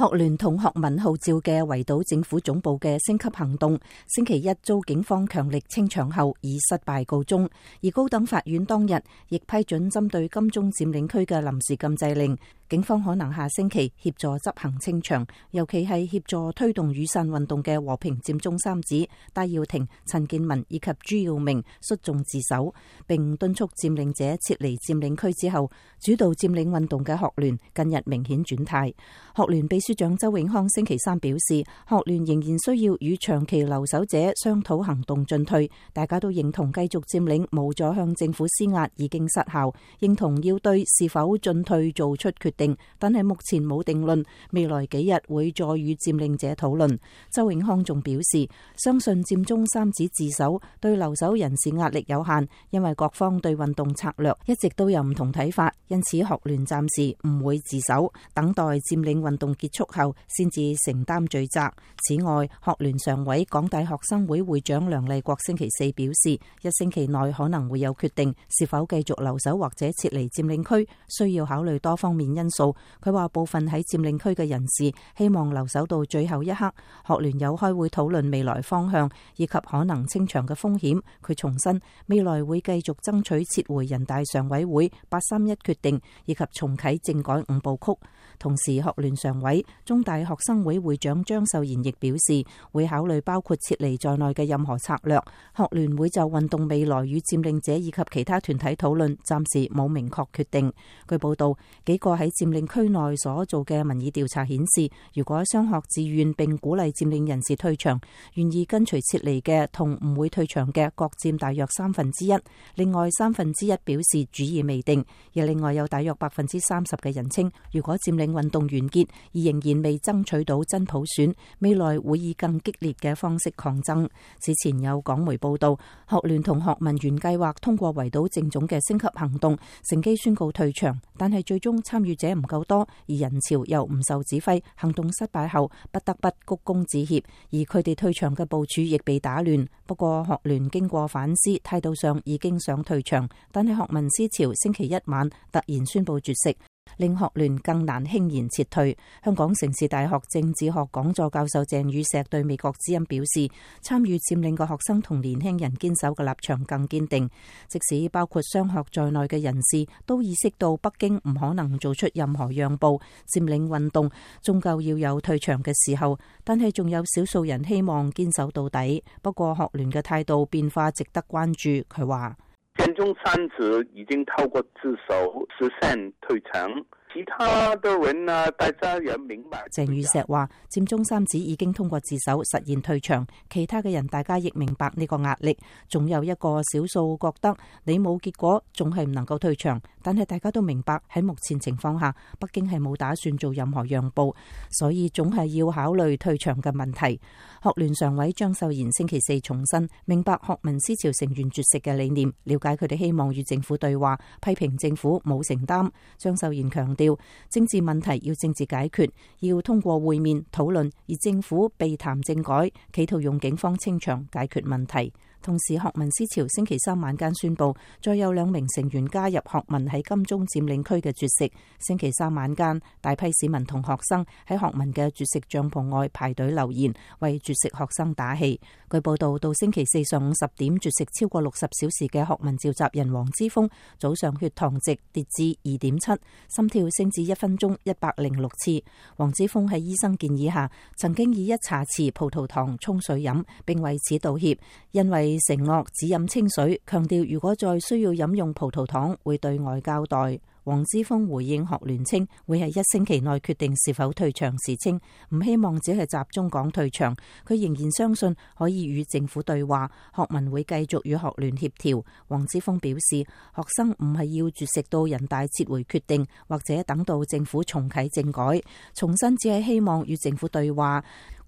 學聯同學民號召嘅圍堵政府總部嘅升級行動，星期一遭警方強力清場後以失敗告終。而高等法院當日亦批准針對金鐘佔領區嘅臨時禁制令，警方可能下星期協助執行清場，尤其係協助推動雨傘運動嘅和平佔中三子戴耀廷、陳健民以及朱耀明率眾自首，並敦促佔領者撤離佔領區之後，主導佔領運動嘅學聯近日明顯轉態。學聯秘書長周永康星期三表示，學聯仍然需要與長期留守者商討行動進退，大家都認同繼續佔領無助向政府施壓已經失效，認同要對是否進退做出決定，但係目前冇定論，未來幾日會再與佔領者討論。周永康仲表示，相信佔中三子自首對留守人士壓力有限，因為各方對運動策略一直都有唔同睇法，因此學聯暫時唔會自首，等待佔領運動結束後先至承擔罪責。此外，學聯常委港大學生會會長梁麗國星期四表示，一星期內可能會有決定，是否繼續留守或者撤離佔領區，需要考慮多方面因素。佢話部分喺佔領區嘅人士希望留守到最後一刻。學聯有開會討論未來方向以及可能清場嘅風險。佢重申未來會繼續爭取撤回人大常委會831決定以及重啟政改5部曲。同時，學聯常委中大學生會會長張秀賢亦表示，會考慮包括撤離在內嘅任何策略。學聯會就運動未來與佔領者以及其他團體討論，暫時冇明確決定。據報道，幾個喺佔領區內所做嘅民意調查顯示，如果雙學自願並鼓勵佔領人士退場，願意跟隨撤離嘅同唔會退場嘅各佔大約1/3。另外1/3表示主意未定，而另外有大約30%嘅人稱，如果佔領運動完結而仍然未爭取到真普選，未來會以更激烈嘅方式抗爭。此前有港媒報道，學聯同學民原計劃通過圍堵政總嘅升級行動，乘機宣告退場，但係最終參與者唔夠多，而人潮又唔受指揮，行動失敗後不得不鞠躬致歉，而佢哋退場嘅部署亦被打亂。不過學聯經過反思，態度上已經想退場，但係學民思潮星期一晚突然宣布絕食，令學聯更難輕言撤退。香港城市大學政治學講座教授鄭宇碩對美國之音表示，參與佔領嘅學生同年輕人堅守嘅立場更堅定，即使包括雙學在內嘅人士都意識到北京唔可能做出任何讓步，佔領運動終究要有退場嘅時候，但係仲有少數人希望堅守到底。不過學聯嘅態度變化值得關注。佢話佔中三子已經透過自首實現退場，其他的人呢，大家也明白。 鄭宇碩話，佔中三子已經通過自首實現退場，其他嘅人大家亦明白呢個壓力，仲有一個少數覺得你冇結果，仲係唔能夠退場。但係大家都明白喺目前情況下，北京係冇打算做任何讓步，所以總係要考慮退場嘅問題。學聯常委張秀賢星期四重申，明白學民思潮成員絕食嘅理念，了解佢哋希望與政府對話，批評政府冇承擔。張秀賢強調，政治問題要政治解決，要通過會面討論，而政府避談政改，企圖用警方清場解決問題。同時，學民思潮星期三晚間宣布，再有2名成員加入學民喺金鐘佔領區嘅絕食。星期三晚間，大批市民同學生喺學民嘅絕食帳篷外排隊留言，為絕食學生打氣。據報道，到星期四上午10點絕食超過60小時嘅學民召集人黃之鋒，早上血糖值跌至2.7，心跳升至1分鐘106次。黃之鋒喺醫生建議下，曾經以1茶匙葡萄糖沖水飲，並為此道歉，因為承諾只飲清水，強調如果再需要飲用葡萄糖，會對外交代。黃之鋒回應學聯稱會喺1星期內決定是否退場時稱，唔希望只係集中講退場，佢仍然相信可以與政府對話，學民會繼續與學聯協調。黃之鋒表示，學生唔係要絕食到人大撤回決定，或者等到政府重啟政改，重新只係希望與政府對話，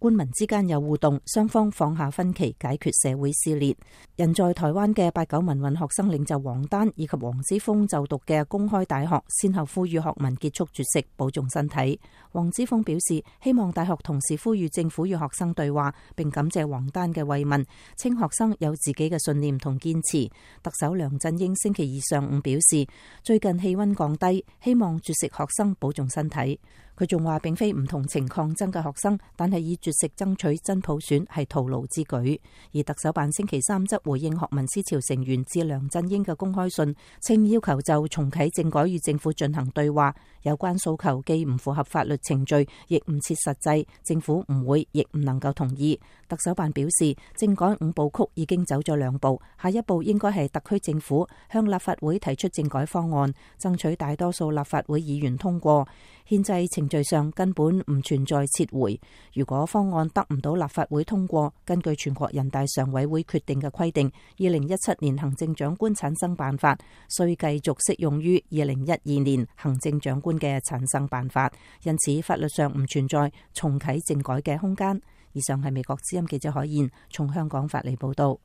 官民之間有互動，雙方放下分歧，解決社會撕裂。人在台灣嘅8·9民運學生領袖王丹以及黃之鋒就讀嘅公開大學，先後呼籲學民結束絕食，保重身體。黃之鋒表示，希望大學同時呼籲政府與學生對話，並感謝王丹嘅慰問，稱學生有自己嘅信念同堅持。特首梁振英星期二上午表示，最近氣溫降低，希望絕食學生保重身體。佢仲話，並非唔同情抗爭嘅學生，但係以絕食爭取真普選係徒勞之舉。而特首辦星期三則回應學民思潮成員致梁振英嘅公開信，稱要求就重啟政改與政府進行對話，有關訴求既唔符合法律程序，亦唔切實際，政府唔會亦唔能夠同意。特首辦表示，政改5部曲已經走咗2步，下一步應該係特區政府向立法會提出政改方案，爭取大多數立法會議員通過。憲制程序上根本唔存在撤回。如果方案得唔到立法會通過，根據全國人大常委會決定嘅規定，2017年行政長官產生辦法須繼續適用於2012年行政長官嘅產生辦法，因此法律上唔存在重啟政改嘅空間。以上係美國之音記者海燕從香港發嚟報道。